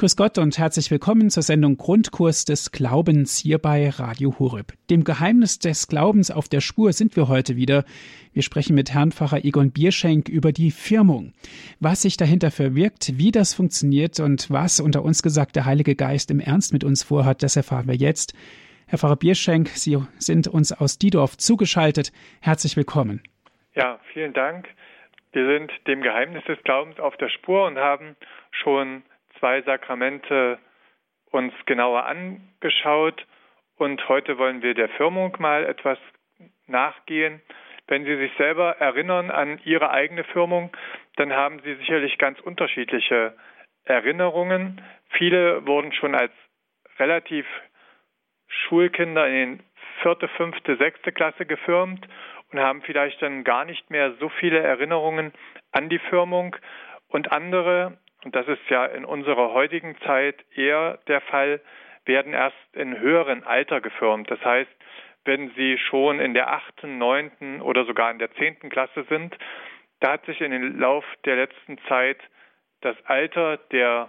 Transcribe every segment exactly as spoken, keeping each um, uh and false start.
Grüß Gott und herzlich willkommen zur Sendung Grundkurs des Glaubens hier bei Radio Horeb. Dem Geheimnis des Glaubens auf der Spur sind wir heute wieder. Wir sprechen mit Herrn Pfarrer Egon Bierschenk über die Firmung. Was sich dahinter verbirgt, wie das funktioniert und was unter uns gesagt der Heilige Geist im Ernst mit uns vorhat, das erfahren wir jetzt. Herr Pfarrer Bierschenk, Sie sind uns aus Diedorf zugeschaltet. Herzlich willkommen. Ja, vielen Dank. Wir sind dem Geheimnis des Glaubens auf der Spur und haben schon zwei Sakramente uns genauer angeschaut und heute wollen wir der Firmung mal etwas nachgehen. Wenn Sie sich selber erinnern an Ihre eigene Firmung, dann haben Sie sicherlich ganz unterschiedliche Erinnerungen. Viele wurden schon als relativ Schulkinder in den vierte, fünfte, sechste Klasse gefirmt und haben vielleicht dann gar nicht mehr so viele Erinnerungen an die Firmung und andere, und das ist ja in unserer heutigen Zeit eher der Fall, werden erst in höherem Alter gefirmt. Das heißt, wenn sie schon in der achten, neunten oder sogar in der zehnten Klasse sind, da hat sich in den Lauf der letzten Zeit das Alter der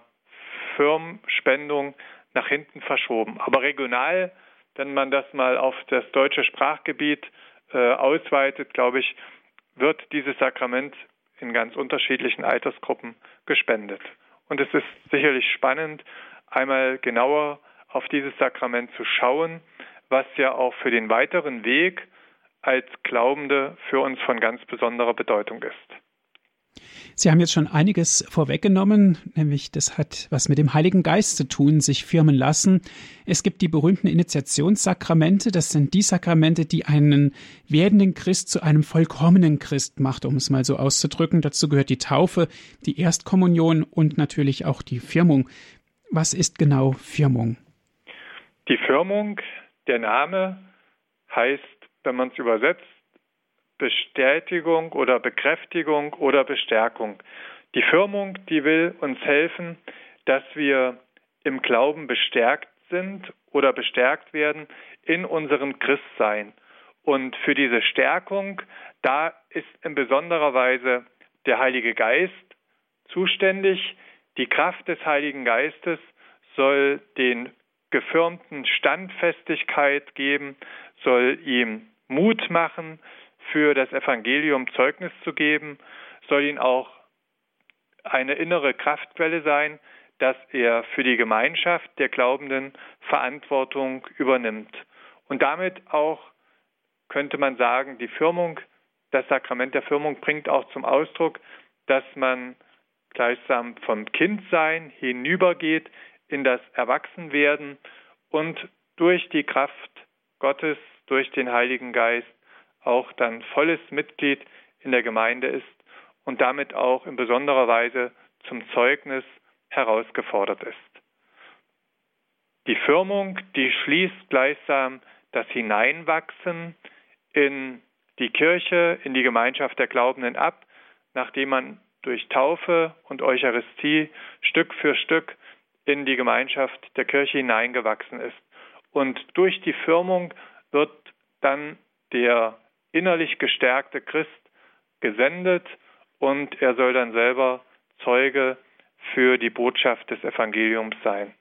Firmspendung nach hinten verschoben. Aber regional, wenn man das mal auf das deutsche Sprachgebiet äh, ausweitet, glaube ich, wird dieses Sakrament in ganz unterschiedlichen Altersgruppen gespendet. Und es ist sicherlich spannend, einmal genauer auf dieses Sakrament zu schauen, was ja auch für den weiteren Weg als Glaubende für uns von ganz besonderer Bedeutung ist. Sie haben jetzt schon einiges vorweggenommen, nämlich das hat was mit dem Heiligen Geist zu tun, sich firmen lassen. Es gibt die berühmten Initiationssakramente, das sind die Sakramente, die einen werdenden Christ zu einem vollkommenen Christ macht, um es mal so auszudrücken. Dazu gehört die Taufe, die Erstkommunion und natürlich auch die Firmung. Was ist genau Firmung? Die Firmung, der Name heißt, wenn man es übersetzt, Bestätigung oder Bekräftigung oder Bestärkung. Die Firmung, die will uns helfen, dass wir im Glauben bestärkt sind oder bestärkt werden in unserem Christsein. Und für diese Stärkung, da ist in besonderer Weise der Heilige Geist zuständig. Die Kraft des Heiligen Geistes soll den Gefirmten Standfestigkeit geben, soll ihm Mut machen, für das Evangelium Zeugnis zu geben, soll ihn auch eine innere Kraftquelle sein, dass er für die Gemeinschaft der Glaubenden Verantwortung übernimmt. Und damit auch, könnte man sagen, die Firmung, das Sakrament der Firmung bringt auch zum Ausdruck, dass man gleichsam vom Kindsein hinübergeht in das Erwachsenwerden und durch die Kraft Gottes, durch den Heiligen Geist, auch dann volles Mitglied in der Gemeinde ist und damit auch in besonderer Weise zum Zeugnis herausgefordert ist. Die Firmung, die schließt gleichsam das Hineinwachsen in die Kirche, in die Gemeinschaft der Glaubenden ab, nachdem man durch Taufe und Eucharistie Stück für Stück in die Gemeinschaft der Kirche hineingewachsen ist. Und durch die Firmung wird dann der innerlich gestärkte Christ gesendet und er soll dann selber Zeuge für die Botschaft des Evangeliums sein.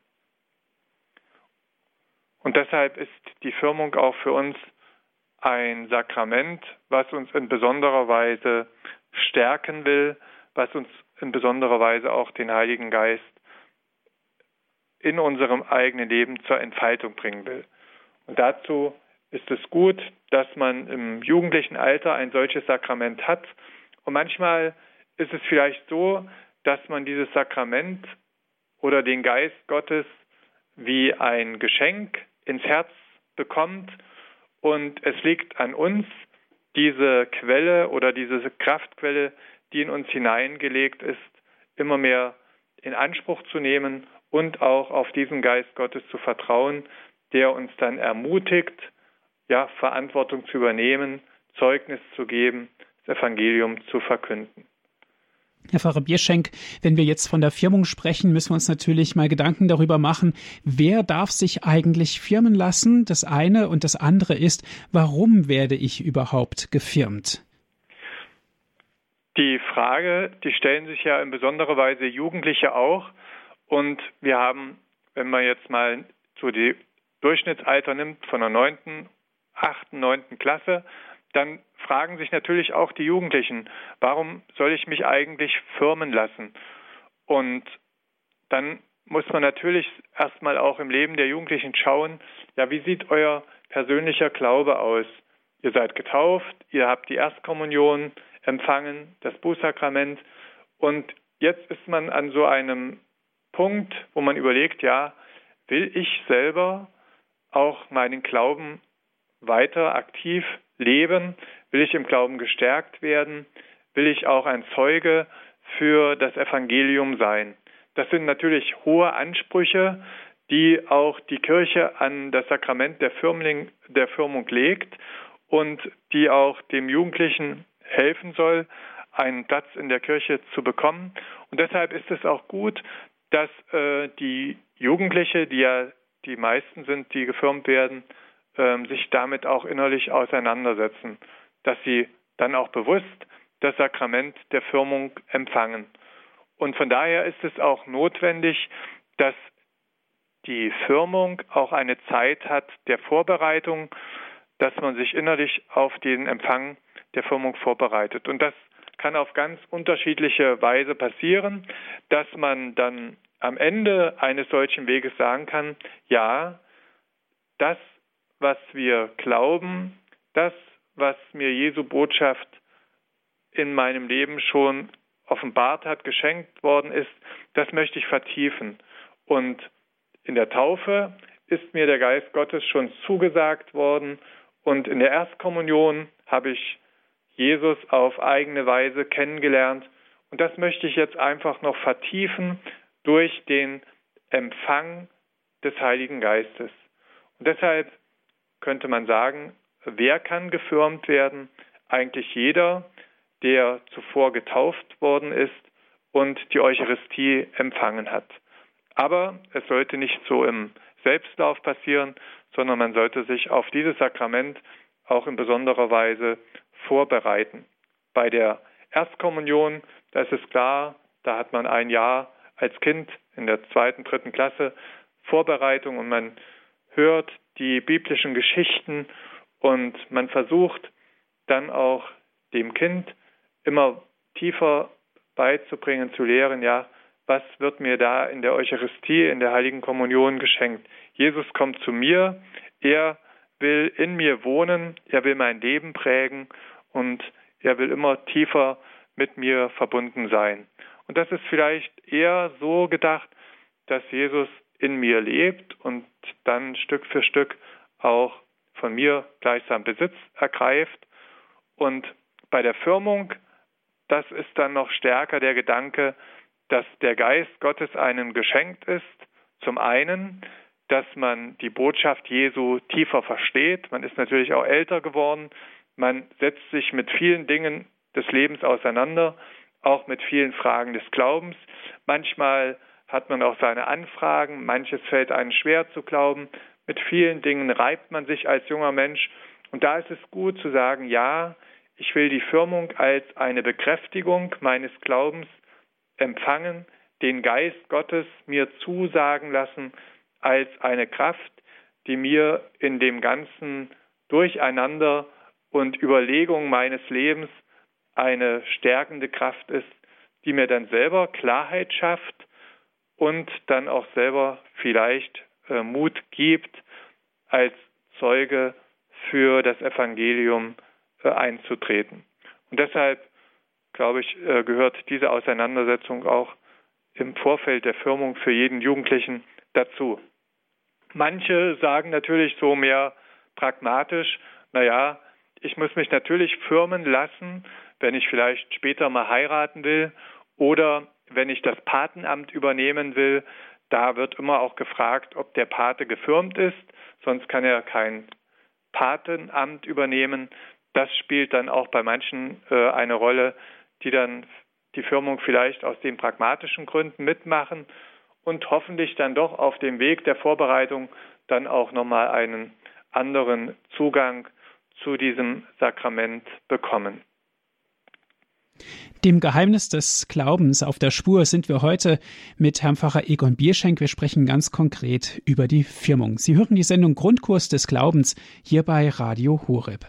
Und deshalb ist die Firmung auch für uns ein Sakrament, was uns in besonderer Weise stärken will, was uns in besonderer Weise auch den Heiligen Geist in unserem eigenen Leben zur Entfaltung bringen will. Und dazu ist es gut, dass man im jugendlichen Alter ein solches Sakrament hat. Und manchmal ist es vielleicht so, dass man dieses Sakrament oder den Geist Gottes wie ein Geschenk ins Herz bekommt. Und es liegt an uns, diese Quelle oder diese Kraftquelle, die in uns hineingelegt ist, immer mehr in Anspruch zu nehmen und auch auf diesen Geist Gottes zu vertrauen, der uns dann ermutigt, ja, Verantwortung zu übernehmen, Zeugnis zu geben, das Evangelium zu verkünden. Herr Pfarrer Bierschenk, wenn wir jetzt von der Firmung sprechen, müssen wir uns natürlich mal Gedanken darüber machen, wer darf sich eigentlich firmen lassen? Das eine und das andere ist, warum werde ich überhaupt gefirmt? Die Frage, die stellen sich ja in besonderer Weise Jugendliche auch. Und wir haben, wenn man jetzt mal so die Durchschnittsalter nimmt von der neunten, achten, neunten Klasse, dann fragen sich natürlich auch die Jugendlichen, warum soll ich mich eigentlich firmen lassen? Und dann muss man natürlich erstmal auch im Leben der Jugendlichen schauen, ja, wie sieht euer persönlicher Glaube aus? Ihr seid getauft, ihr habt die Erstkommunion empfangen, das Bußsakrament, und jetzt ist man an so einem Punkt, wo man überlegt, ja, will ich selber auch meinen Glauben weiter aktiv leben? Will ich im Glauben gestärkt werden? Will ich auch ein Zeuge für das Evangelium sein? Das sind natürlich hohe Ansprüche, die auch die Kirche an das Sakrament der, Firmling, der Firmung legt und die auch dem Jugendlichen helfen soll, einen Platz in der Kirche zu bekommen. Und deshalb ist es auch gut, dass äh, die Jugendliche, die ja die meisten sind, die gefirmt werden, äh, sich damit auch innerlich auseinandersetzen, dass sie dann auch bewusst das Sakrament der Firmung empfangen. Und von daher ist es auch notwendig, dass die Firmung auch eine Zeit hat der Vorbereitung, dass man sich innerlich auf den Empfang der Firmung vorbereitet. Und das kann auf ganz unterschiedliche Weise passieren, dass man dann am Ende eines solchen Weges sagen kann, ja, das, was wir glauben, das, was mir Jesu Botschaft in meinem Leben schon offenbart hat, geschenkt worden ist, das möchte ich vertiefen. Und in der Taufe ist mir der Geist Gottes schon zugesagt worden und in der Erstkommunion habe ich Jesus auf eigene Weise kennengelernt und das möchte ich jetzt einfach noch vertiefen durch den Empfang des Heiligen Geistes. Und deshalb könnte man sagen, wer kann gefirmt werden? Eigentlich jeder, der zuvor getauft worden ist und die Eucharistie empfangen hat. Aber es sollte nicht so im Selbstlauf passieren, sondern man sollte sich auf dieses Sakrament auch in besonderer Weise vorbereiten. Bei der Erstkommunion, da ist es klar, da hat man ein Jahr als Kind in der zweiten, dritten Klasse Vorbereitung und man hört die biblischen Geschichten und man versucht dann auch dem Kind immer tiefer beizubringen, zu lehren, ja, was wird mir da in der Eucharistie, in der Heiligen Kommunion geschenkt? Jesus kommt zu mir, er will in mir wohnen, er will mein Leben prägen und er will immer tiefer mit mir verbunden sein. Und das ist vielleicht eher so gedacht, dass Jesus in mir lebt und dann Stück für Stück auch von mir gleichsam Besitz ergreift. Und bei der Firmung, das ist dann noch stärker der Gedanke, dass der Geist Gottes einem geschenkt ist. Zum einen, dass man die Botschaft Jesu tiefer versteht. Man ist natürlich auch älter geworden. Man setzt sich mit vielen Dingen des Lebens auseinander, auch mit vielen Fragen des Glaubens. Manchmal hat man auch seine Anfragen. Manches fällt einem schwer zu glauben. Mit vielen Dingen reibt man sich als junger Mensch. Und da ist es gut zu sagen, ja, ich will die Firmung als eine Bekräftigung meines Glaubens empfangen, den Geist Gottes mir zusagen lassen als eine Kraft, die mir in dem ganzen Durcheinander und Überlegung meines Lebens eine stärkende Kraft ist, die mir dann selber Klarheit schafft und dann auch selber vielleicht äh, Mut gibt, als Zeuge für das Evangelium äh, einzutreten. Und deshalb, glaube ich, äh, gehört diese Auseinandersetzung auch im Vorfeld der Firmung für jeden Jugendlichen dazu. Manche sagen natürlich so mehr pragmatisch, naja, ich muss mich natürlich firmen lassen, wenn ich vielleicht später mal heiraten will oder wenn ich das Patenamt übernehmen will. Da wird immer auch gefragt, ob der Pate gefirmt ist, sonst kann er kein Patenamt übernehmen. Das spielt dann auch bei manchen äh, eine Rolle, die dann die Firmung vielleicht aus den pragmatischen Gründen mitmachen und hoffentlich dann doch auf dem Weg der Vorbereitung dann auch nochmal einen anderen Zugang zu diesem Sakrament bekommen. Dem Geheimnis des Glaubens auf der Spur sind wir heute mit Herrn Pfarrer Egon Bierschenk. Wir sprechen ganz konkret über die Firmung. Sie hören die Sendung Grundkurs des Glaubens hier bei Radio Horeb.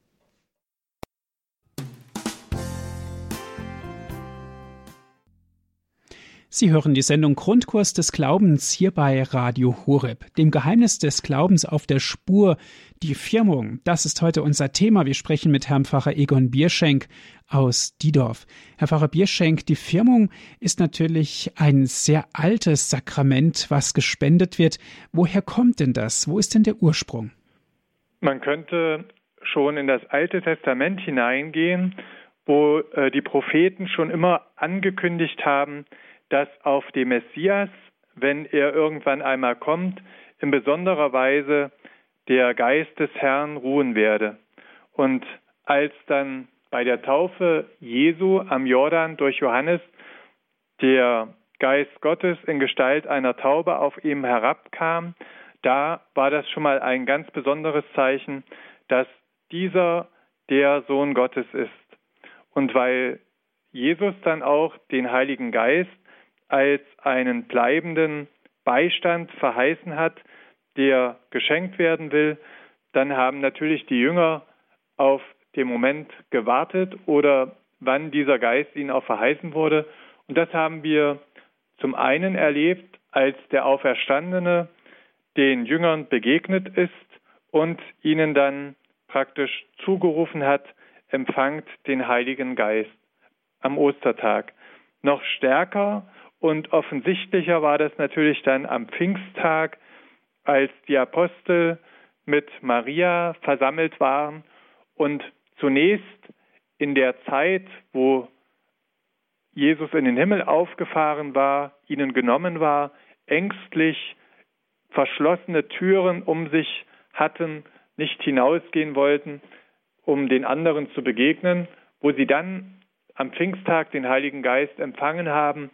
Sie hören die Sendung Grundkurs des Glaubens hier bei Radio Horeb. Dem Geheimnis des Glaubens auf der Spur, die Firmung. Das ist heute unser Thema. Wir sprechen mit Herrn Pfarrer Egon Bierschenk aus Diedorf. Herr Pfarrer Bierschenk, die Firmung ist natürlich ein sehr altes Sakrament, was gespendet wird. Woher kommt denn das? Wo ist denn der Ursprung? Man könnte schon in das Alte Testament hineingehen, wo äh, die Propheten schon immer angekündigt haben, dass auf dem Messias, wenn er irgendwann einmal kommt, in besonderer Weise der Geist des Herrn ruhen werde. Und als dann bei der Taufe Jesu am Jordan durch Johannes der Geist Gottes in Gestalt einer Taube auf ihm herabkam, da war das schon mal ein ganz besonderes Zeichen, dass dieser der Sohn Gottes ist. Und weil Jesus dann auch den Heiligen Geist als einen bleibenden Beistand verheißen hat, der geschenkt werden will, dann haben natürlich die Jünger auf den Moment gewartet oder wann dieser Geist ihnen auch verheißen wurde. Und das haben wir zum einen erlebt, als der Auferstandene den Jüngern begegnet ist und ihnen dann praktisch zugerufen hat, empfangt den Heiligen Geist am Ostertag. Noch stärker und offensichtlicher war das natürlich dann am Pfingsttag, als die Apostel mit Maria versammelt waren und zunächst in der Zeit, wo Jesus in den Himmel aufgefahren war, ihnen genommen war, ängstlich verschlossene Türen um sich hatten, nicht hinausgehen wollten, um den anderen zu begegnen, wo sie dann am Pfingsttag den Heiligen Geist empfangen haben.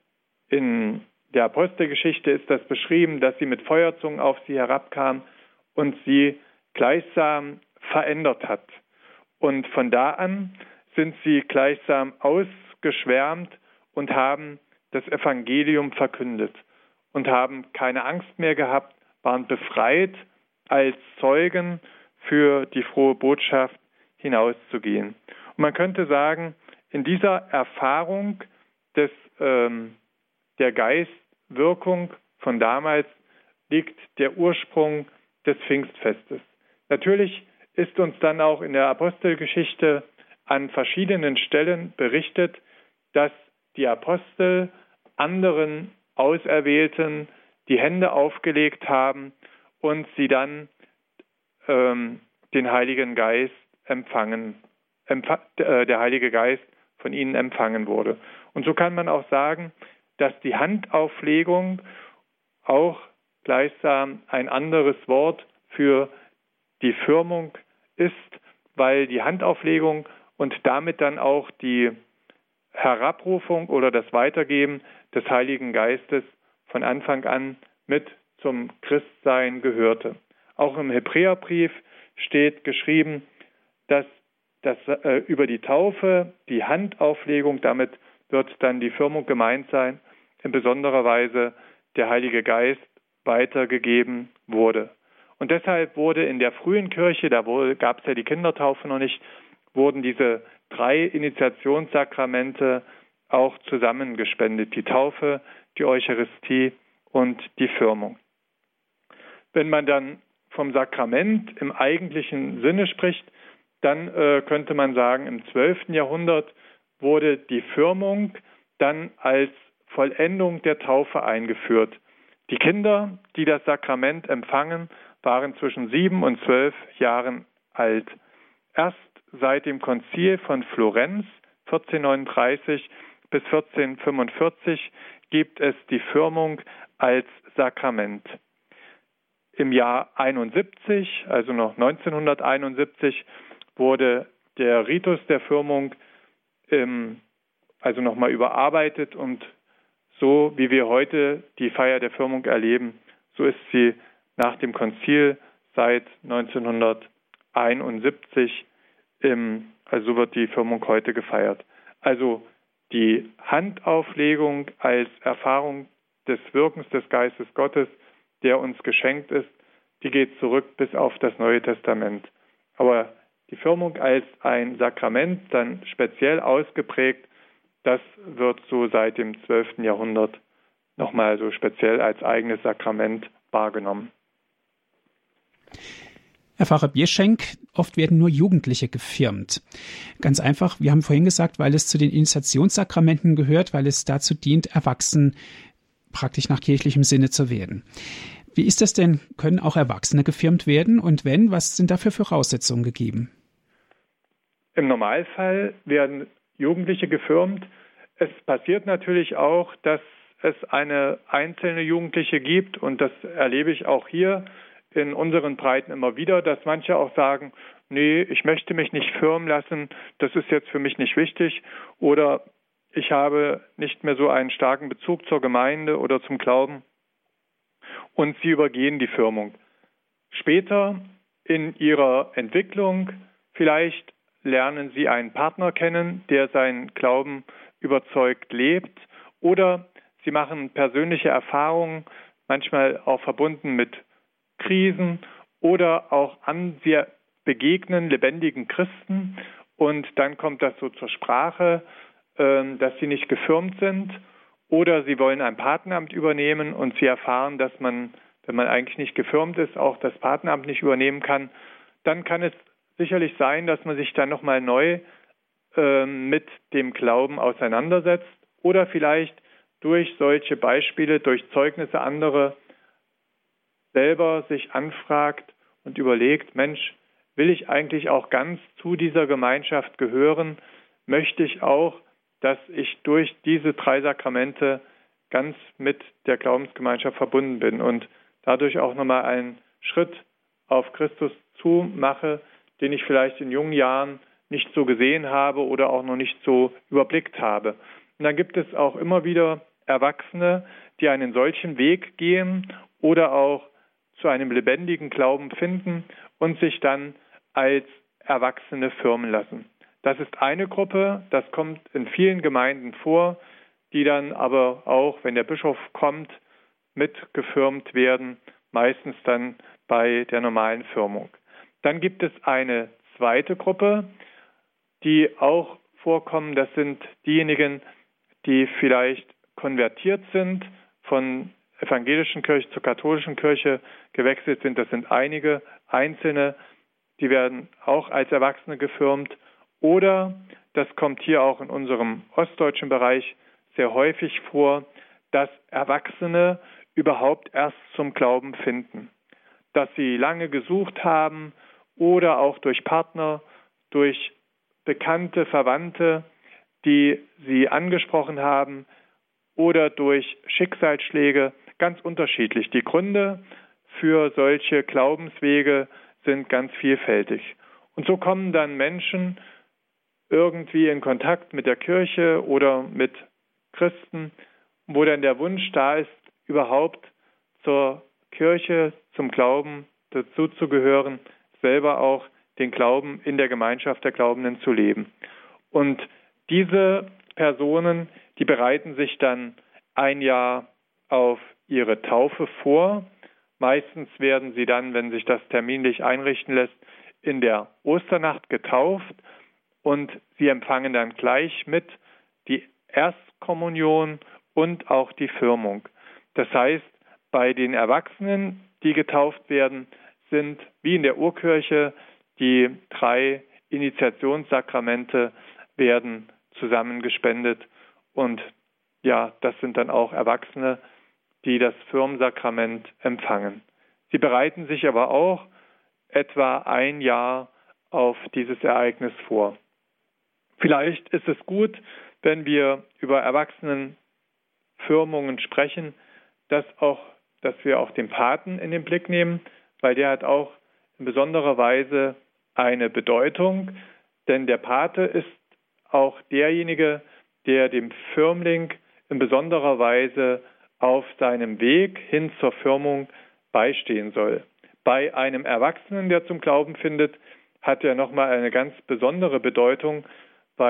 In der Apostelgeschichte ist das beschrieben, dass sie mit Feuerzungen auf sie herabkam und sie gleichsam verändert hat. Und von da an sind sie gleichsam ausgeschwärmt und haben das Evangelium verkündet und haben keine Angst mehr gehabt, waren befreit, als Zeugen für die frohe Botschaft hinauszugehen. Und man könnte sagen, in dieser Erfahrung des ähm, der Geistwirkung von damals liegt der Ursprung des Pfingstfestes. Natürlich ist uns dann auch in der Apostelgeschichte an verschiedenen Stellen berichtet, dass die Apostel anderen Auserwählten die Hände aufgelegt haben und sie dann ähm, den Heiligen Geist empfangen, empf- äh, der Heilige Geist von ihnen empfangen wurde. Und so kann man auch sagen, dass die Handauflegung auch gleichsam ein anderes Wort für die Firmung ist, weil die Handauflegung und damit dann auch die Herabrufung oder das Weitergeben des Heiligen Geistes von Anfang an mit zum Christsein gehörte. Auch im Hebräerbrief steht geschrieben, dass das äh, über die Taufe, die Handauflegung, damit wird dann die Firmung gemeint sein, in besonderer Weise der Heilige Geist weitergegeben wurde. Und deshalb wurde in der frühen Kirche, da gab es ja die Kindertaufe noch nicht, wurden diese drei Initiationssakramente auch zusammengespendet. Die Taufe, die Eucharistie und die Firmung. Wenn man dann vom Sakrament im eigentlichen Sinne spricht, dann äh, könnte man sagen, im zwölften Jahrhundert wurde die Firmung dann als Vollendung der Taufe eingeführt. Die Kinder, die das Sakrament empfangen, waren zwischen sieben und zwölf Jahren alt. Erst seit dem Konzil von Florenz vierzehnhundertneununddreißig bis vierzehnhundertfünfundvierzig gibt es die Firmung als Sakrament. Im Jahr einundsiebzig, also noch neunzehnhunderteinundsiebzig, wurde der Ritus der Firmung ähm, also nochmal überarbeitet und so wie wir heute die Feier der Firmung erleben, so ist sie nach dem Konzil seit neunzehnhunderteinundsiebzig, im, also so wird die Firmung heute gefeiert. Also die Handauflegung als Erfahrung des Wirkens des Geistes Gottes, der uns geschenkt ist, die geht zurück bis auf das Neue Testament. Aber die Firmung als ein Sakrament, dann speziell ausgeprägt, das wird so seit dem zwölften Jahrhundert nochmal so speziell als eigenes Sakrament wahrgenommen. Herr Pfarrer Bierschenk, oft werden nur Jugendliche gefirmt. Ganz einfach, wir haben vorhin gesagt, weil es zu den Initiationssakramenten gehört, weil es dazu dient, erwachsen praktisch nach kirchlichem Sinne zu werden. Wie ist das denn? Können auch Erwachsene gefirmt werden? Und wenn, was sind dafür Voraussetzungen gegeben? Im Normalfall werden Jugendliche gefirmt. Es passiert natürlich auch, dass es eine einzelne Jugendliche gibt, und das erlebe ich auch hier in unseren Breiten immer wieder, dass manche auch sagen, nee, ich möchte mich nicht firmen lassen, das ist jetzt für mich nicht wichtig, oder ich habe nicht mehr so einen starken Bezug zur Gemeinde oder zum Glauben, und sie übergehen die Firmung. Später in ihrer Entwicklung vielleicht lernen sie einen Partner kennen, der seinen Glauben überzeugt lebt, oder sie machen persönliche Erfahrungen, manchmal auch verbunden mit Krisen, oder auch an, sie begegnen lebendigen Christen, und dann kommt das so zur Sprache, dass sie nicht gefirmt sind, oder sie wollen ein Patenamt übernehmen und sie erfahren, dass man, wenn man eigentlich nicht gefirmt ist, auch das Patenamt nicht übernehmen kann. Dann kann es sicherlich sein, dass man sich dann nochmal neu äh, mit dem Glauben auseinandersetzt oder vielleicht durch solche Beispiele, durch Zeugnisse anderer selber sich anfragt und überlegt, Mensch, will ich eigentlich auch ganz zu dieser Gemeinschaft gehören? Möchte ich auch, dass ich durch diese drei Sakramente ganz mit der Glaubensgemeinschaft verbunden bin und dadurch auch nochmal einen Schritt auf Christus zu mache, den ich vielleicht in jungen Jahren nicht so gesehen habe oder auch noch nicht so überblickt habe. Und dann gibt es auch immer wieder Erwachsene, die einen solchen Weg gehen oder auch zu einem lebendigen Glauben finden und sich dann als Erwachsene firmen lassen. Das ist eine Gruppe, das kommt in vielen Gemeinden vor, die dann aber auch, wenn der Bischof kommt, mitgefirmt werden, meistens dann bei der normalen Firmung. Dann gibt es eine zweite Gruppe, die auch vorkommen, das sind diejenigen, die vielleicht konvertiert sind, von evangelischen Kirche zur katholischen Kirche gewechselt sind. Das sind einige Einzelne, die werden auch als Erwachsene gefirmt. Oder, das kommt hier auch in unserem ostdeutschen Bereich sehr häufig vor, dass Erwachsene überhaupt erst zum Glauben finden. Dass sie lange gesucht haben oder auch durch Partner, durch Bekannte, Verwandte, die sie angesprochen haben, oder durch Schicksalsschläge, ganz unterschiedlich. Die Gründe für solche Glaubenswege sind ganz vielfältig. Und so kommen dann Menschen irgendwie in Kontakt mit der Kirche oder mit Christen, wo dann der Wunsch da ist, überhaupt zur Kirche, zum Glauben dazu zu gehören, selber auch den Glauben in der Gemeinschaft der Glaubenden zu leben. Und diese Personen, die bereiten sich dann ein Jahr auf ihre Taufe vor. Meistens werden sie dann, wenn sich das terminlich einrichten lässt, in der Osternacht getauft und sie empfangen dann gleich mit die Erstkommunion und auch die Firmung. Das heißt, bei den Erwachsenen, die getauft werden, sind wie in der Urkirche die drei Initiationssakramente werden zusammengespendet und ja, das sind dann auch Erwachsene, die das Firmensakrament empfangen. Sie bereiten sich aber auch etwa ein Jahr auf dieses Ereignis vor. Vielleicht ist es gut, wenn wir über Erwachsenenfirmungen sprechen, dass auch, dass wir auch den Paten in den Blick nehmen, weil der hat auch in besonderer Weise eine Bedeutung, denn der Pate ist auch derjenige, der dem Firmling in besonderer Weise auf seinem Weg hin zur Firmung beistehen soll. Bei einem Erwachsenen, der zum Glauben findet, hat er nochmal eine ganz besondere Bedeutung, weil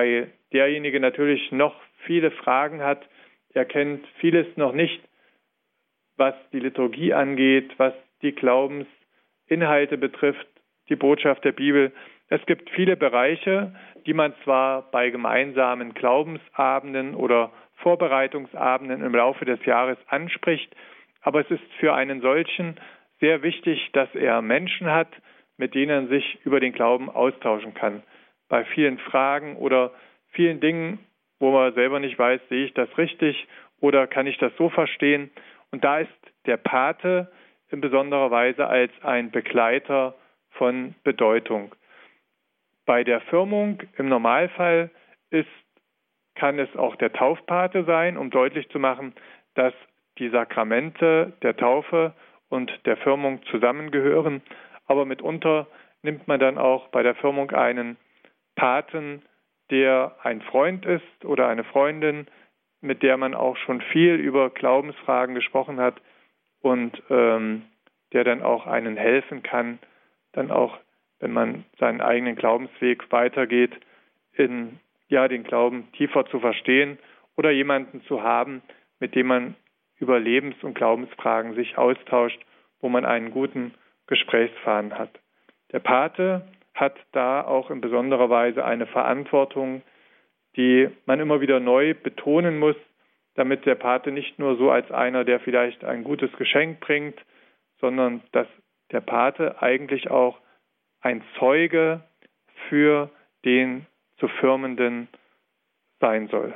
derjenige natürlich noch viele Fragen hat. Er kennt vieles noch nicht, was die Liturgie angeht, was die Glaubensinhalte betrifft, die Botschaft der Bibel. Es gibt viele Bereiche, die man zwar bei gemeinsamen Glaubensabenden oder Vorbereitungsabenden im Laufe des Jahres anspricht, aber es ist für einen solchen sehr wichtig, dass er Menschen hat, mit denen er sich über den Glauben austauschen kann. Bei vielen Fragen oder vielen Dingen, wo man selber nicht weiß, sehe ich das richtig oder kann ich das so verstehen? Und da ist der Pate in besonderer Weise als ein Begleiter von Bedeutung. Bei der Firmung im Normalfall ist, kann es auch der Taufpate sein, um deutlich zu machen, dass die Sakramente der Taufe und der Firmung zusammengehören. Aber mitunter nimmt man dann auch bei der Firmung einen Paten, der ein Freund ist oder eine Freundin, mit der man auch schon viel über Glaubensfragen gesprochen hat und ähm, der dann auch einen helfen kann, dann auch, wenn man seinen eigenen Glaubensweg weitergeht, in ja den Glauben tiefer zu verstehen oder jemanden zu haben, mit dem man über Lebens- und Glaubensfragen sich austauscht, wo man einen guten Gesprächsfaden hat. Der Pate hat da auch in besonderer Weise eine Verantwortung, die man immer wieder neu betonen muss, damit der Pate nicht nur so als einer, der vielleicht ein gutes Geschenk bringt, sondern dass der Pate eigentlich auch ein Zeuge für den zu Firmenden sein soll.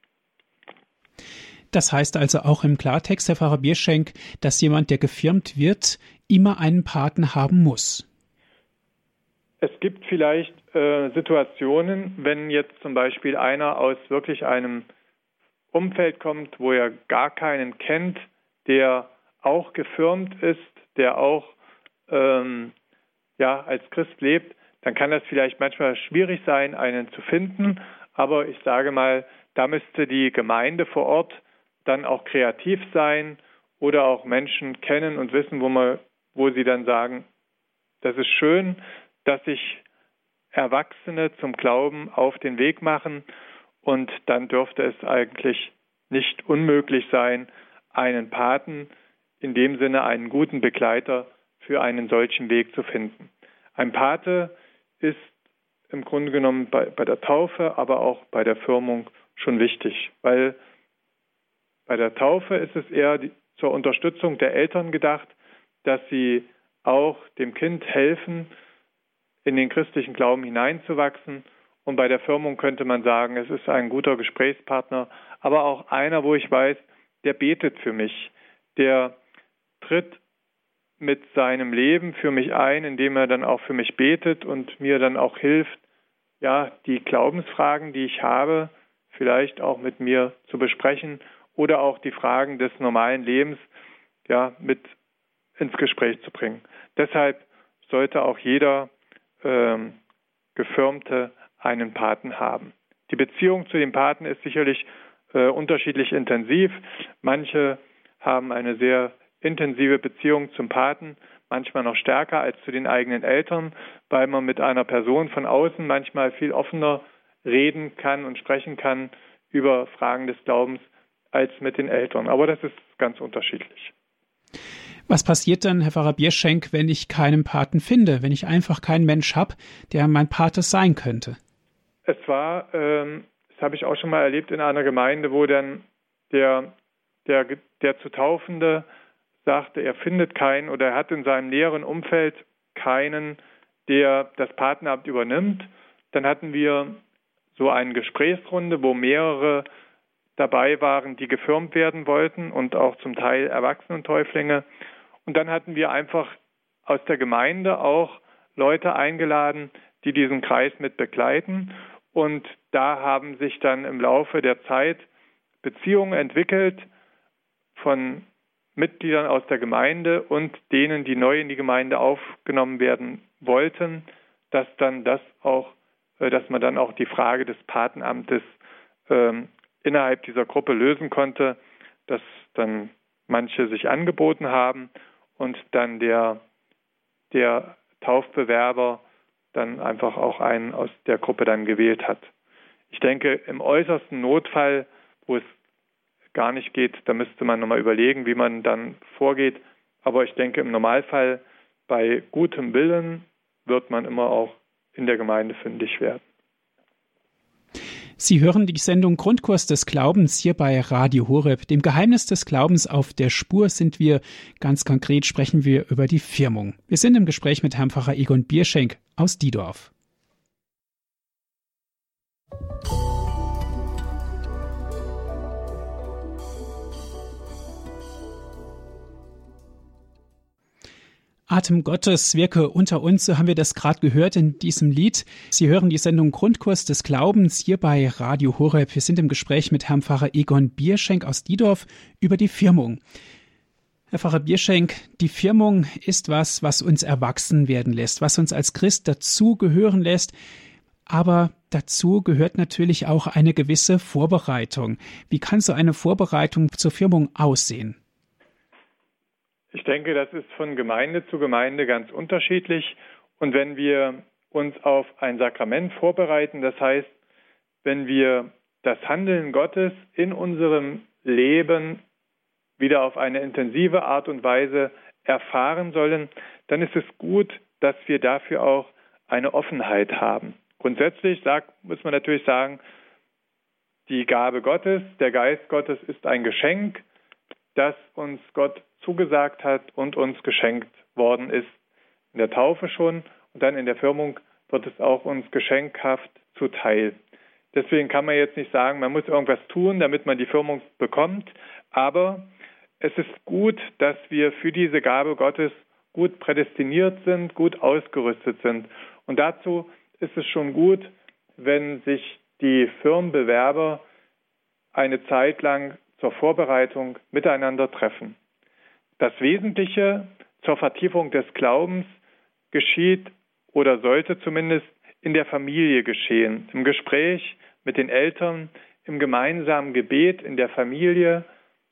Das heißt also auch im Klartext, Herr Pfarrer Bierschenk, dass jemand, der gefirmt wird, immer einen Paten haben muss. Es gibt vielleicht äh, Situationen, wenn jetzt zum Beispiel einer aus wirklich einem Umfeld kommt, wo er gar keinen kennt, der auch gefirmt ist, der auch ähm, ja, als Christ lebt, dann kann das vielleicht manchmal schwierig sein, einen zu finden. Aber ich sage mal, da müsste die Gemeinde vor Ort dann auch kreativ sein oder auch Menschen kennen und wissen, wo man, wo sie dann sagen, das ist schön, dass sich Erwachsene zum Glauben auf den Weg machen, und dann dürfte es eigentlich nicht unmöglich sein, einen Paten, in dem Sinne einen guten Begleiter für einen solchen Weg zu finden. Ein Pate ist im Grunde genommen bei, bei der Taufe, aber auch bei der Firmung schon wichtig, weil bei der Taufe ist es eher die, zur Unterstützung der Eltern gedacht, dass sie auch dem Kind helfen, in den christlichen Glauben hineinzuwachsen. Und bei der Firmung könnte man sagen, es ist ein guter Gesprächspartner, aber auch einer, wo ich weiß, der betet für mich, der tritt mit seinem Leben für mich ein, indem er dann auch für mich betet und mir dann auch hilft, ja, die Glaubensfragen, die ich habe, vielleicht auch mit mir zu besprechen oder auch die Fragen des normalen Lebens, ja, mit ins Gespräch zu bringen. Deshalb sollte auch jeder ähm, Gefirmte einen Paten haben. Die Beziehung zu dem Paten ist sicherlich äh, unterschiedlich intensiv. Manche haben eine sehr intensive Beziehung zum Paten, manchmal noch stärker als zu den eigenen Eltern, weil man mit einer Person von außen manchmal viel offener reden kann und sprechen kann über Fragen des Glaubens als mit den Eltern. Aber das ist ganz unterschiedlich. Was passiert dann, Herr Pfarrer Bierschenk, wenn ich keinen Paten finde, wenn ich einfach keinen Mensch habe, der mein Pate sein könnte? Es war, ähm, das habe ich auch schon mal erlebt in einer Gemeinde, wo dann der, der, der zu Taufende sagte, er findet keinen oder er hat in seinem näheren Umfeld keinen, der das Patenamt übernimmt. Dann hatten wir so eine Gesprächsrunde, wo mehrere dabei waren, die gefirmt werden wollten und auch zum Teil Erwachsenentäuflinge. Und dann hatten wir einfach aus der Gemeinde auch Leute eingeladen, die diesen Kreis mit begleiten. Und da haben sich dann im Laufe der Zeit Beziehungen entwickelt von Mitgliedern aus der Gemeinde und denen, die neu in die Gemeinde aufgenommen werden wollten, dass dann das auch, dass man dann auch die Frage des Patenamtes ähm, innerhalb dieser Gruppe lösen konnte, dass dann manche sich angeboten haben und dann der, der Taufbewerber dann einfach auch einen aus der Gruppe dann gewählt hat. Ich denke, im äußersten Notfall, wo es gar nicht geht, da müsste man nochmal überlegen, wie man dann vorgeht. Aber ich denke, im Normalfall bei gutem Willen wird man immer auch in der Gemeinde fündig werden. Sie hören die Sendung Grundkurs des Glaubens hier bei Radio Horeb. Dem Geheimnis des Glaubens auf der Spur sind wir. Ganz konkret sprechen wir über die Firmung. Wir sind im Gespräch mit Herrn Pfarrer Egon Bierschenk aus Diedorf. Atem Gottes wirke unter uns, so haben wir das gerade gehört in diesem Lied. Sie hören die Sendung Grundkurs des Glaubens hier bei Radio Horeb. Wir sind im Gespräch mit Herrn Pfarrer Egon Bierschenk aus Diedorf über die Firmung. Herr Pfarrer Bierschenk, die Firmung ist was, was uns erwachsen werden lässt, was uns als Christ dazugehören lässt. Aber dazu gehört natürlich auch eine gewisse Vorbereitung. Wie kann so eine Vorbereitung zur Firmung aussehen? Ich denke, das ist von Gemeinde zu Gemeinde ganz unterschiedlich. Und wenn wir uns auf ein Sakrament vorbereiten, das heißt, wenn wir das Handeln Gottes in unserem Leben wieder auf eine intensive Art und Weise erfahren sollen, dann ist es gut, dass wir dafür auch eine Offenheit haben. Grundsätzlich sagt, muss man natürlich sagen, die Gabe Gottes, der Geist Gottes ist ein Geschenk, das uns Gott zugesagt hat und uns geschenkt worden ist. In der Taufe schon und dann in der Firmung wird es auch uns geschenkhaft zuteil. Deswegen kann man jetzt nicht sagen, man muss irgendwas tun, damit man die Firmung bekommt, aber es ist gut, dass wir für diese Gabe Gottes gut prädestiniert sind, gut ausgerüstet sind. Und dazu ist es schon gut, wenn sich die Firmenbewerber eine Zeit lang zur Vorbereitung miteinander treffen. Das Wesentliche zur Vertiefung des Glaubens geschieht oder sollte zumindest in der Familie geschehen, im Gespräch mit den Eltern, im gemeinsamen Gebet in der Familie,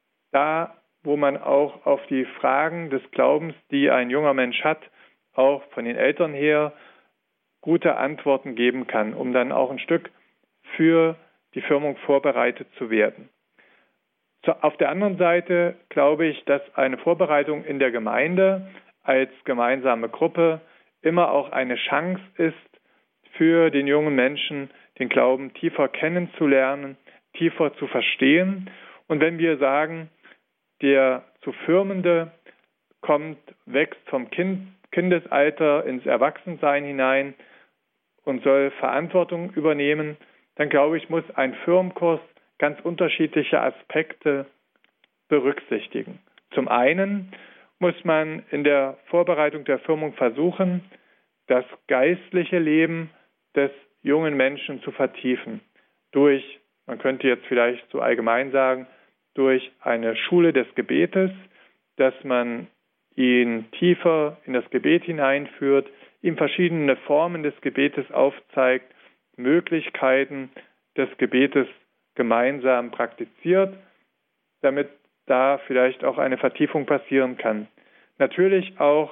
da wo man auch auf die Fragen des Glaubens, die ein junger Mensch hat, auch von den Eltern her gute Antworten geben kann, um dann auch ein Stück für die Firmung vorbereitet zu werden. Auf der anderen Seite glaube ich, dass eine Vorbereitung in der Gemeinde als gemeinsame Gruppe immer auch eine Chance ist, für den jungen Menschen den Glauben tiefer kennenzulernen, tiefer zu verstehen. Und wenn wir sagen, der zu Firmende kommt, wächst vom kind, Kindesalter ins Erwachsensein hinein und soll Verantwortung übernehmen, dann glaube ich, muss ein Firmkurs ganz unterschiedliche Aspekte berücksichtigen. Zum einen muss man in der Vorbereitung der Firmung versuchen, das geistliche Leben des jungen Menschen zu vertiefen. Durch, man könnte jetzt vielleicht so allgemein sagen, durch eine Schule des Gebetes, dass man ihn tiefer in das Gebet hineinführt, ihm verschiedene Formen des Gebetes aufzeigt, Möglichkeiten des Gebetes gemeinsam praktiziert, damit da vielleicht auch eine Vertiefung passieren kann. Natürlich auch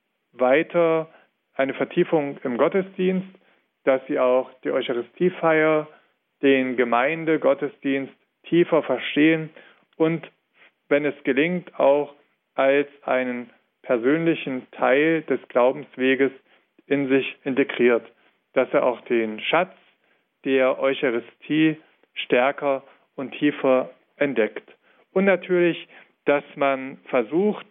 weiter eine Vertiefung im Gottesdienst, dass sie auch die Eucharistiefeier, den Gemeindegottesdienst tiefer verstehen und, wenn es gelingt, auch als einen persönlichen Teil des Glaubensweges in sich integriert, dass er auch den Schatz der Eucharistie stärker und tiefer entdeckt. Und natürlich, dass man versucht,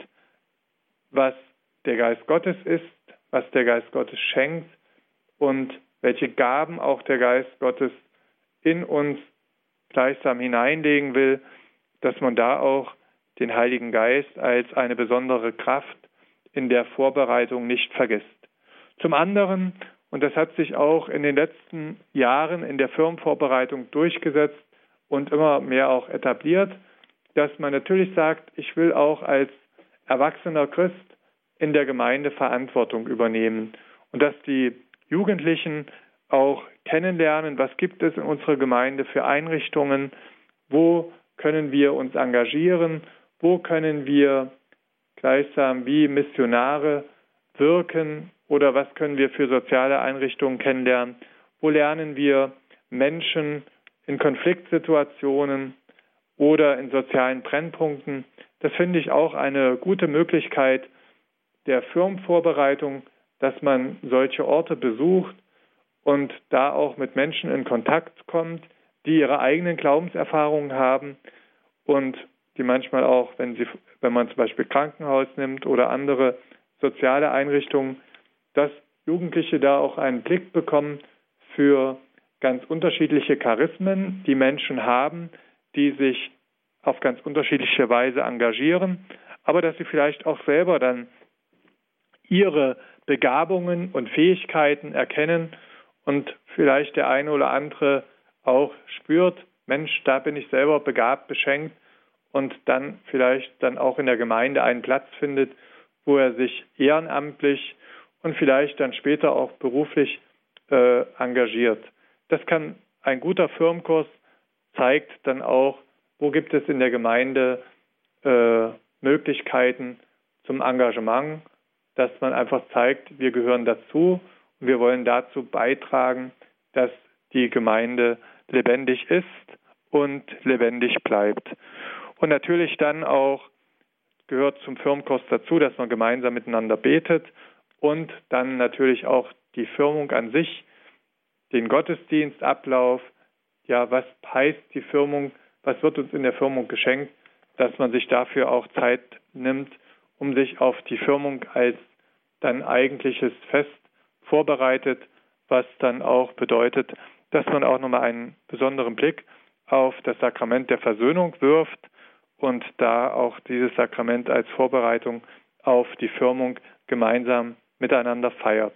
was der Geist Gottes ist, was der Geist Gottes schenkt und welche Gaben auch der Geist Gottes in uns gleichsam hineinlegen will, dass man da auch den Heiligen Geist als eine besondere Kraft in der Vorbereitung nicht vergisst. Zum anderen, und das hat sich auch in den letzten Jahren in der Firmenvorbereitung durchgesetzt und immer mehr auch etabliert, dass man natürlich sagt, ich will auch als erwachsener Christ in der Gemeinde Verantwortung übernehmen und dass die Jugendlichen auch kennenlernen, was gibt es in unserer Gemeinde für Einrichtungen, wo können wir uns engagieren, wo können wir gleichsam wie Missionare wirken oder was können wir für soziale Einrichtungen kennenlernen, wo lernen wir Menschen in Konfliktsituationen oder in sozialen Brennpunkten. Das finde ich auch eine gute Möglichkeit der Firmenvorbereitung, dass man solche Orte besucht und da auch mit Menschen in Kontakt kommt, die ihre eigenen Glaubenserfahrungen haben und die manchmal auch, wenn sie, wenn man zum Beispiel Krankenhaus nimmt oder andere soziale Einrichtungen, dass Jugendliche da auch einen Blick bekommen für ganz unterschiedliche Charismen, die Menschen haben, die sich auf ganz unterschiedliche Weise engagieren, aber dass sie vielleicht auch selber dann ihre Begabungen und Fähigkeiten erkennen und vielleicht der eine oder andere auch spürt, Mensch, da bin ich selber begabt, beschenkt und dann vielleicht dann auch in der Gemeinde einen Platz findet, wo er sich ehrenamtlich und vielleicht dann später auch beruflich äh, engagiert. Das kann ein guter Firmenkurs zeigt dann auch, wo gibt es in der Gemeinde äh, Möglichkeiten zum Engagement, dass man einfach zeigt, wir gehören dazu und wir wollen dazu beitragen, dass die Gemeinde lebendig ist und lebendig bleibt. Und natürlich dann auch gehört zum Firmenkurs dazu, dass man gemeinsam miteinander betet und dann natürlich auch die Firmung an sich, den Gottesdienstablauf, ja, was heißt die Firmung, was wird uns in der Firmung geschenkt, dass man sich dafür auch Zeit nimmt, um sich auf die Firmung als dann eigentliches Fest vorbereitet, was dann auch bedeutet, dass man auch nochmal einen besonderen Blick auf das Sakrament der Versöhnung wirft und da auch dieses Sakrament als Vorbereitung auf die Firmung gemeinsam miteinander feiert.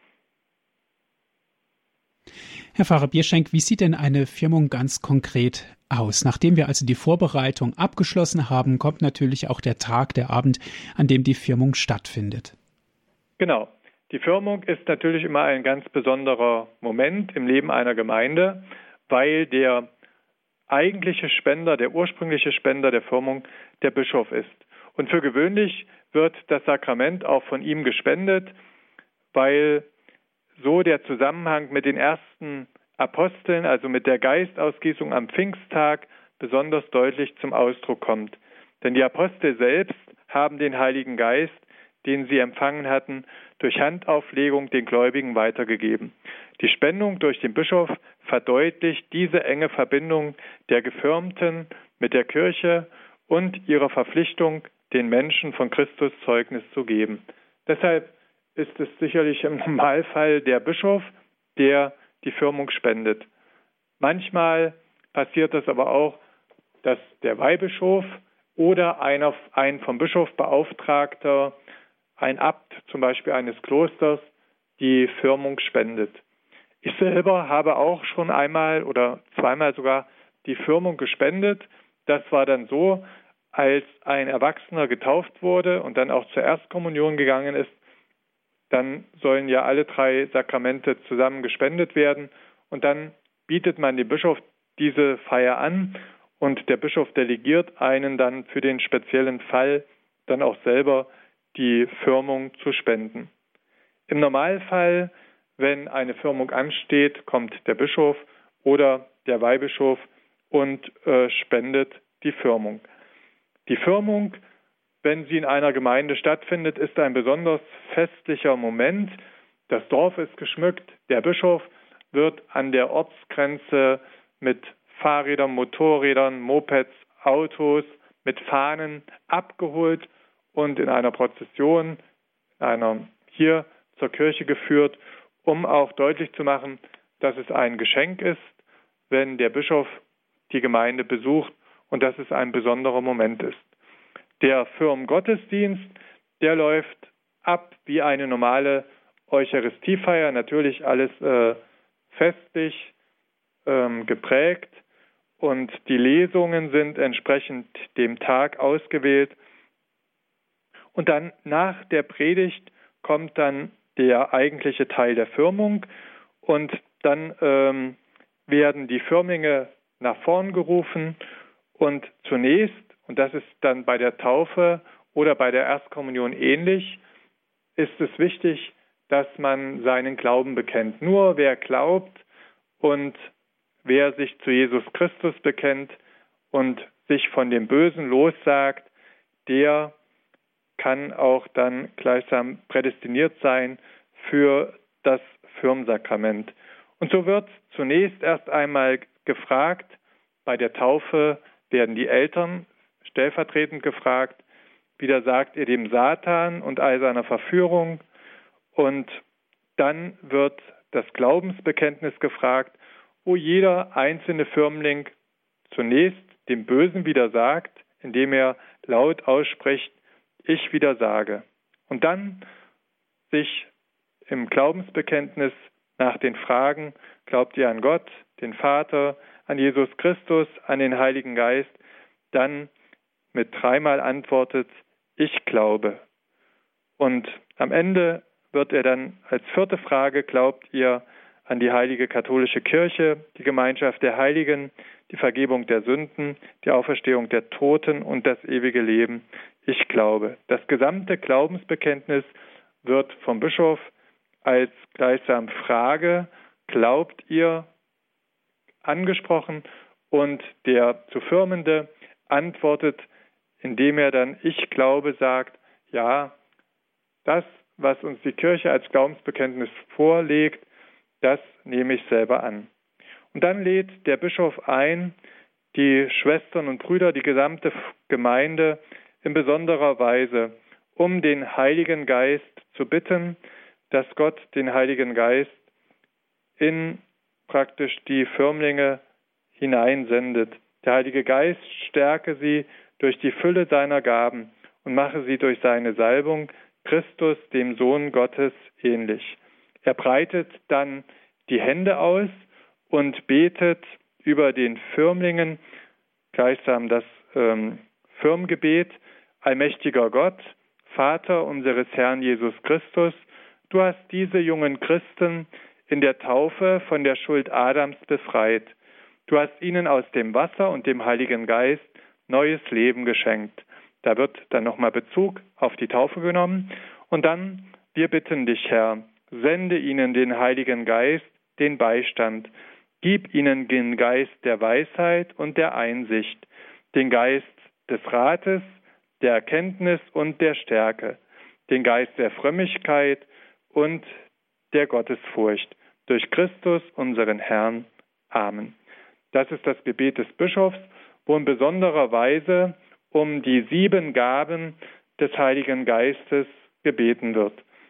Herr Pfarrer Bierschenk, wie sieht denn eine Firmung ganz konkret aus? Nachdem wir also die Vorbereitung abgeschlossen haben, kommt natürlich auch der Tag, der Abend, an dem die Firmung stattfindet. Genau. Die Firmung ist natürlich immer ein ganz besonderer Moment im Leben einer Gemeinde, weil der eigentliche Spender, der ursprüngliche Spender der Firmung der Bischof ist. Und für gewöhnlich wird das Sakrament auch von ihm gespendet, weil so der Zusammenhang mit den ersten Aposteln, also mit der Geistausgießung am Pfingsttag, besonders deutlich zum Ausdruck kommt. Denn die Apostel selbst haben den Heiligen Geist, den sie empfangen hatten, durch Handauflegung den Gläubigen weitergegeben. Die Spendung durch den Bischof verdeutlicht diese enge Verbindung der Gefirmten mit der Kirche und ihrer Verpflichtung, den Menschen von Christus Zeugnis zu geben. Deshalb ist es sicherlich im Normalfall der Bischof, der die Firmung spendet. Manchmal passiert es aber auch, dass der Weihbischof oder einer, ein vom Bischof beauftragter, ein Abt zum Beispiel eines Klosters, die Firmung spendet. Ich selber habe auch schon einmal oder zweimal sogar die Firmung gespendet. Das war dann so, als ein Erwachsener getauft wurde und dann auch zur Erstkommunion gegangen ist, dann sollen ja alle drei Sakramente zusammen gespendet werden und dann bietet man dem Bischof diese Feier an und der Bischof delegiert einen dann für den speziellen Fall dann auch selber die Firmung zu spenden. Im Normalfall, wenn eine Firmung ansteht, kommt der Bischof oder der Weihbischof und äh, spendet die Firmung. Die Firmung, wenn sie in einer Gemeinde stattfindet, ist ein besonders festlicher Moment. Das Dorf ist geschmückt, der Bischof wird an der Ortsgrenze mit Fahrrädern, Motorrädern, Mopeds, Autos, mit Fahnen abgeholt und in einer Prozession, in einer hier zur Kirche geführt, um auch deutlich zu machen, dass es ein Geschenk ist, wenn der Bischof die Gemeinde besucht und dass es ein besonderer Moment ist. Der Firmengottesdienst, der läuft ab wie eine normale Eucharistiefeier, natürlich alles äh, festlich ähm, geprägt und die Lesungen sind entsprechend dem Tag ausgewählt. Und dann nach der Predigt kommt dann der eigentliche Teil der Firmung und dann ähm, werden die Firmlinge nach vorn gerufen und zunächst, und das ist dann bei der Taufe oder bei der Erstkommunion ähnlich, ist es wichtig, dass man seinen Glauben bekennt. Nur wer glaubt und wer sich zu Jesus Christus bekennt und sich von dem Bösen lossagt, der kann auch dann gleichsam prädestiniert sein für das Firmsakrament. Und so wird zunächst erst einmal gefragt, bei der Taufe werden die Eltern stellvertretend gefragt, widersagt ihr dem Satan und all seiner Verführung? Und dann wird das Glaubensbekenntnis gefragt, wo jeder einzelne Firmling zunächst dem Bösen widersagt, indem er laut ausspricht, ich widersage. Und dann sich im Glaubensbekenntnis nach den Fragen, glaubt ihr an Gott, den Vater, an Jesus Christus, an den Heiligen Geist, dann mit dreimal antwortet, ich glaube. Und am Ende wird er dann als vierte Frage, glaubt ihr an die heilige katholische Kirche, die Gemeinschaft der Heiligen, die Vergebung der Sünden, die Auferstehung der Toten und das ewige Leben. Ich glaube. Das gesamte Glaubensbekenntnis wird vom Bischof als gleichsam Frage, glaubt ihr, angesprochen, und der zu Firmende antwortet, indem er dann ich glaube sagt, ja, das, was uns die Kirche als Glaubensbekenntnis vorlegt, das nehme ich selber an. Und dann lädt der Bischof ein, die Schwestern und Brüder, die gesamte Gemeinde in besonderer Weise um den Heiligen Geist zu bitten, dass Gott den Heiligen Geist in praktisch die Firmlinge hineinsendet. Der Heilige Geist stärke sie durch die Fülle seiner Gaben und mache sie durch seine Salbung Christus, dem Sohn Gottes, ähnlich. Er breitet dann die Hände aus und betet über den Firmlingen gleichsam das ähm, Firmgebet, allmächtiger Gott, Vater unseres Herrn Jesus Christus, du hast diese jungen Christen in der Taufe von der Schuld Adams befreit. Du hast ihnen aus dem Wasser und dem Heiligen Geist neues Leben geschenkt. Da wird dann nochmal Bezug auf die Taufe genommen. Und dann, wir bitten dich, Herr, sende ihnen den Heiligen Geist, den Beistand. Gib ihnen den Geist der Weisheit und der Einsicht, den Geist des Rates, der Erkenntnis und der Stärke, den Geist der Frömmigkeit und der Gottesfurcht. Durch Christus, unseren Herrn. Amen. Das ist das Gebet des Bischofs, wo in besonderer Weise um die sieben Gaben des Heiligen Geistes gebeten wird.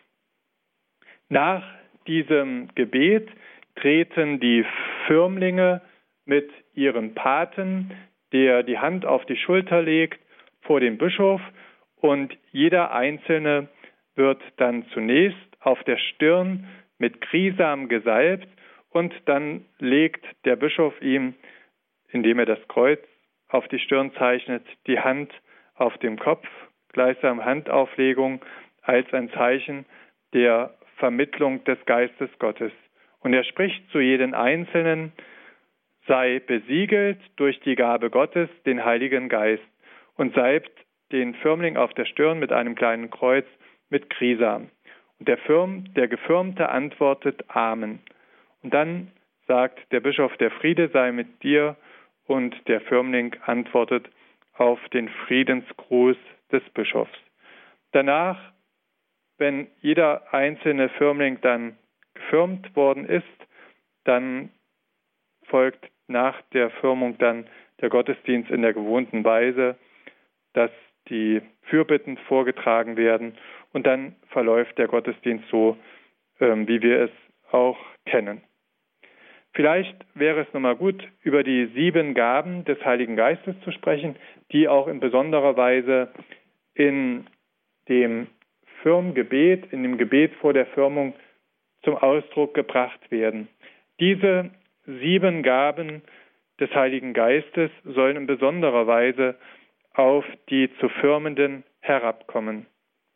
Nach diesem Gebet treten die Firmlinge mit ihrem Paten, der die Hand auf die Schulter legt, vor den Bischof, und jeder Einzelne wird dann zunächst auf der Stirn mit Krisam gesalbt, und dann legt der Bischof ihm, indem er das Kreuz auf die Stirn zeichnet, die Hand auf dem Kopf, gleichsam Handauflegung als ein Zeichen der Vermittlung des Geistes Gottes. Und er spricht zu jedem Einzelnen, sei besiegelt durch die Gabe Gottes, den Heiligen Geist, und salbt den Firmling auf der Stirn mit einem kleinen Kreuz mit Krisam. Und der, Firm, der Gefirmte antwortet Amen. Und dann sagt der Bischof, der Friede sei mit dir, und der Firmling antwortet auf den Friedensgruß des Bischofs. Danach, wenn jeder einzelne Firmling dann gefirmt worden ist, dann folgt nach der Firmung dann der Gottesdienst in der gewohnten Weise, dass die Fürbitten vorgetragen werden, und dann verläuft der Gottesdienst so, ähm, wie wir es auch kennen. Vielleicht wäre es nochmal gut, über die sieben Gaben des Heiligen Geistes zu sprechen, die auch in besonderer Weise in dem Firmgebet, in dem Gebet vor der Firmung zum Ausdruck gebracht werden. Diese sieben Gaben des Heiligen Geistes sollen in besonderer Weise auf die zu Firmenden herabkommen.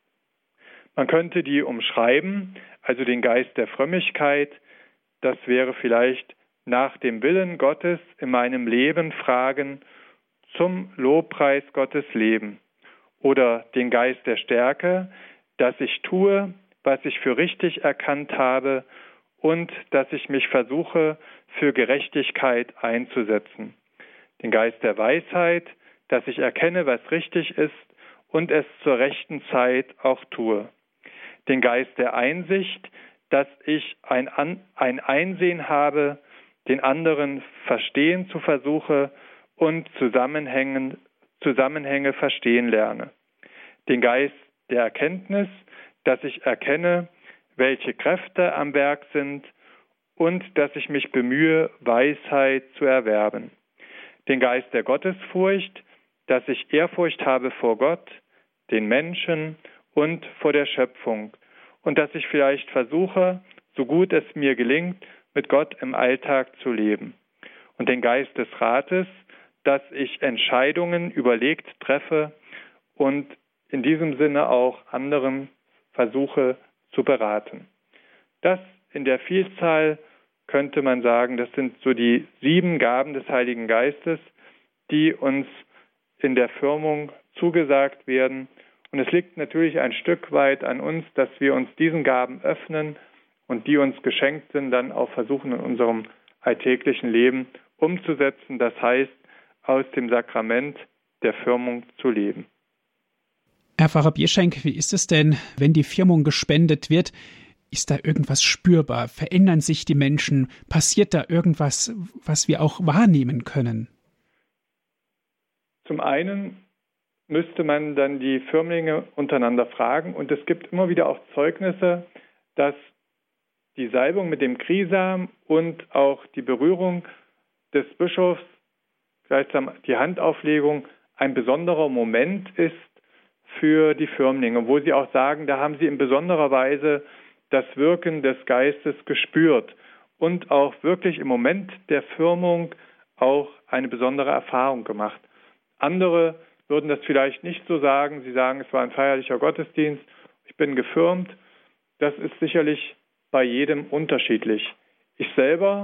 Man könnte die umschreiben, also den Geist der Frömmigkeit. Das wäre vielleicht nach dem Willen Gottes in meinem Leben fragen, zum Lobpreis Gottes leben. Oder den Geist der Stärke, dass ich tue, was ich für richtig erkannt habe, und dass ich mich versuche, für Gerechtigkeit einzusetzen. Den Geist der Weisheit, dass ich erkenne, was richtig ist und es zur rechten Zeit auch tue. Den Geist der Einsicht, dass ich ein, An- ein Einsehen habe, den anderen verstehen zu versuche und Zusammenhängen, Zusammenhänge verstehen lerne. Den Geist der Erkenntnis, dass ich erkenne, welche Kräfte am Werk sind und dass ich mich bemühe, Weisheit zu erwerben. Den Geist der Gottesfurcht, dass ich Ehrfurcht habe vor Gott, den Menschen und vor der Schöpfung und dass ich vielleicht versuche, so gut es mir gelingt, mit Gott im Alltag zu leben. Und den Geist des Rates, dass ich Entscheidungen überlegt treffe und in diesem Sinne auch anderen versuche zu beraten. Das in der Vielzahl könnte man sagen, das sind so die sieben Gaben des Heiligen Geistes, die uns in der Firmung zugesagt werden. Und es liegt natürlich ein Stück weit an uns, dass wir uns diesen Gaben öffnen und die uns geschenkt sind, dann auch versuchen in unserem alltäglichen Leben umzusetzen. Das heißt, aus dem Sakrament der Firmung zu leben. Herr Pfarrer Bierschenk, wie ist es denn, wenn die Firmung gespendet wird? Ist da irgendwas spürbar? Verändern sich die Menschen? Passiert da irgendwas, was wir auch wahrnehmen können? Zum einen müsste man dann die Firmlinge untereinander fragen. Und es gibt immer wieder auch Zeugnisse, dass die Salbung mit dem Krisam und auch die Berührung des Bischofs, gleichsam die Handauflegung, ein besonderer Moment ist für die Firmlinge, wo sie auch sagen, da haben sie in besonderer Weise das Wirken des Geistes gespürt und auch wirklich im Moment der Firmung auch eine besondere Erfahrung gemacht. Andere würden das vielleicht nicht so sagen. Sie sagen, es war ein feierlicher Gottesdienst, ich bin gefirmt. Das ist sicherlich bei jedem unterschiedlich. Ich selber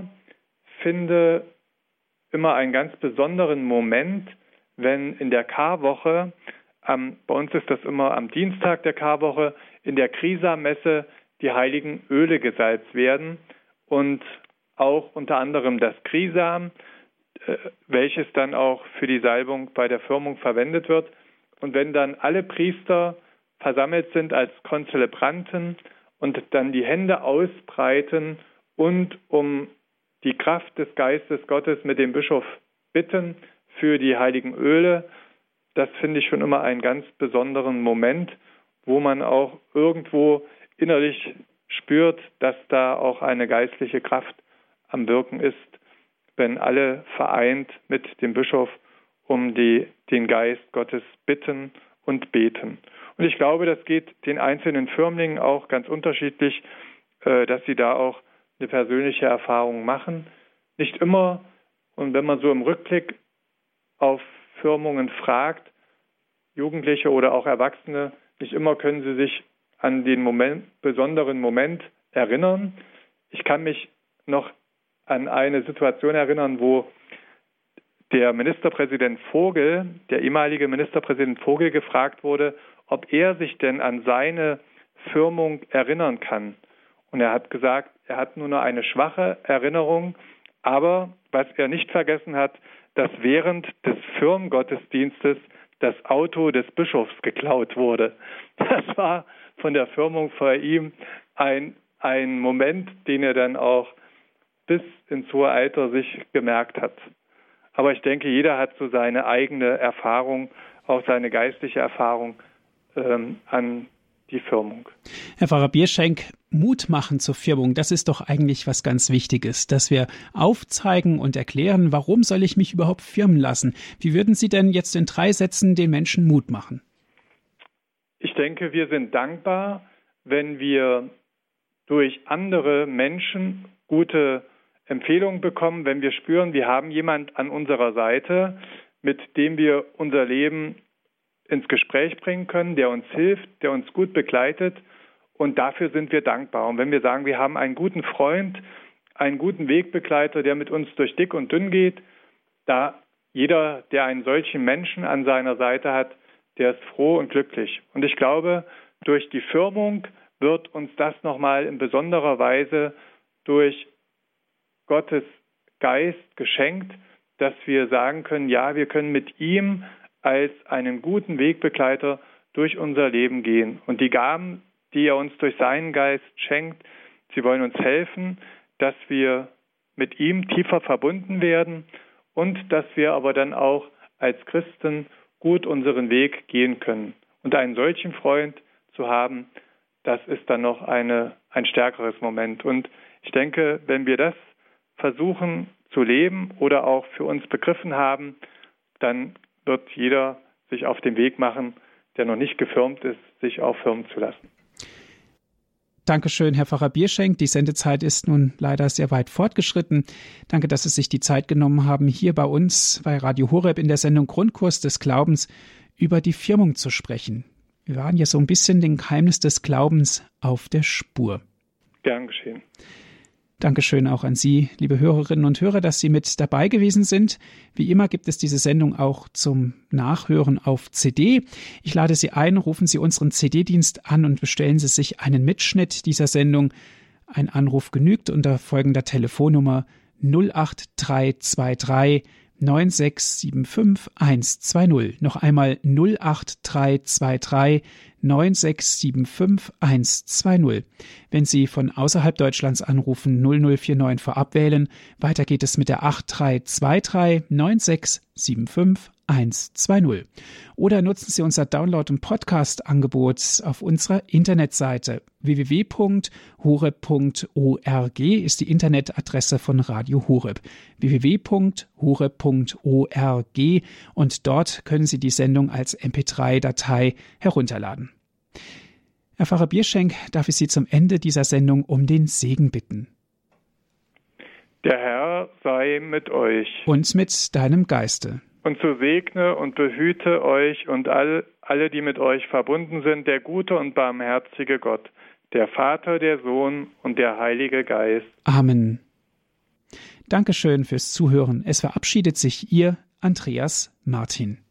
finde immer einen ganz besonderen Moment, wenn in der Karwoche, ähm, bei uns ist das immer am Dienstag der Karwoche, in der Krisam-Messe die heiligen Öle gesalbt werden und auch unter anderem das Krisam, äh, welches dann auch für die Salbung bei der Firmung verwendet wird. Und wenn dann alle Priester versammelt sind als Konzelebranten und dann die Hände ausbreiten und um die Kraft des Geistes Gottes mit dem Bischof bitten für die heiligen Öle, das finde ich schon immer einen ganz besonderen Moment, wo man auch irgendwo innerlich spürt, dass da auch eine geistliche Kraft am Wirken ist, wenn alle vereint mit dem Bischof um die, den Geist Gottes bitten und beten. Und ich glaube, das geht den einzelnen Firmlingen auch ganz unterschiedlich, äh, dass sie da auch eine persönliche Erfahrung machen. Nicht immer, und wenn man so im Rückblick auf Firmungen fragt, Jugendliche oder auch Erwachsene, nicht immer können sie sich an den Moment, besonderen Moment erinnern. Ich kann mich noch an eine Situation erinnern, wo der Ministerpräsident Vogel, der ehemalige Ministerpräsident Vogel, gefragt wurde, ob er sich denn an seine Firmung erinnern kann. Und er hat gesagt, er hat nur noch eine schwache Erinnerung, aber was er nicht vergessen hat, dass während des Firmgottesdienstes das Auto des Bischofs geklaut wurde. Das war von der Firmung vor ihm ein, ein Moment, den er dann auch bis ins hohe Alter sich gemerkt hat. Aber ich denke, jeder hat so seine eigene Erfahrung, auch seine geistliche Erfahrung ähm, an die Firmung. Herr Pfarrer Bierschenk, Mut machen zur Firmung, das ist doch eigentlich was ganz Wichtiges, dass wir aufzeigen und erklären, warum soll ich mich überhaupt firmen lassen? Wie würden Sie denn jetzt in drei Sätzen den Menschen Mut machen? Ich denke, wir sind dankbar, wenn wir durch andere Menschen gute Empfehlungen bekommen, wenn wir spüren, wir haben jemand an unserer Seite, mit dem wir unser Leben ins Gespräch bringen können, der uns hilft, der uns gut begleitet, und dafür sind wir dankbar. Und wenn wir sagen, wir haben einen guten Freund, einen guten Wegbegleiter, der mit uns durch dick und dünn geht, da jeder, der einen solchen Menschen an seiner Seite hat, der ist froh und glücklich. Und ich glaube, durch die Firmung wird uns das nochmal in besonderer Weise durch Gottes Geist geschenkt, dass wir sagen können, ja, wir können mit ihm als einen guten Wegbegleiter durch unser Leben gehen. Und die Gaben, die er uns durch seinen Geist schenkt, sie wollen uns helfen, dass wir mit ihm tiefer verbunden werden und dass wir aber dann auch als Christen gut unseren Weg gehen können. Und einen solchen Freund zu haben, das ist dann noch eine, ein stärkeres Moment. Und ich denke, wenn wir das versuchen zu leben oder auch für uns begriffen haben, dann wird jeder sich auf den Weg machen, der noch nicht gefirmt ist, sich auch firmen zu lassen. Dankeschön, Herr Pfarrer Bierschenk. Die Sendezeit ist nun leider sehr weit fortgeschritten. Danke, dass Sie sich die Zeit genommen haben, hier bei uns bei Radio Horeb in der Sendung Grundkurs des Glaubens über die Firmung zu sprechen. Wir waren ja so ein bisschen dem Geheimnis des Glaubens auf der Spur. Gern geschehen. Dankeschön auch an Sie, liebe Hörerinnen und Hörer, dass Sie mit dabei gewesen sind. Wie immer gibt es diese Sendung auch zum Nachhören auf C D. Ich lade Sie ein, rufen Sie unseren C D-Dienst an und bestellen Sie sich einen Mitschnitt dieser Sendung. Ein Anruf genügt unter folgender Telefonnummer null acht drei zwei drei neun sechs sieben fünf eins zwei null. Noch einmal null acht drei zwei drei neun sechs sieben fünf eins zwei null. Wenn Sie von außerhalb Deutschlands anrufen, null null vier neun vorab wählen. Weiter geht es mit der acht drei zwei drei neun sechs sieben fünf eins zwei null. Oder nutzen Sie unser Download- und Podcast-Angebot auf unserer Internetseite. w w w punkt horeb punkt org ist die Internetadresse von Radio Horeb. w w w punkt horeb punkt org und dort können Sie die Sendung als M P drei Datei herunterladen. Herr Pfarrer Bierschenk, darf ich Sie zum Ende dieser Sendung um den Segen bitten. Der Herr sei mit euch. Und mit deinem Geiste. Und so segne und behüte euch und all, alle, die mit euch verbunden sind, der gute und barmherzige Gott, der Vater, der Sohn und der Heilige Geist. Amen. Dankeschön fürs Zuhören. Es verabschiedet sich Ihr Andreas Martin.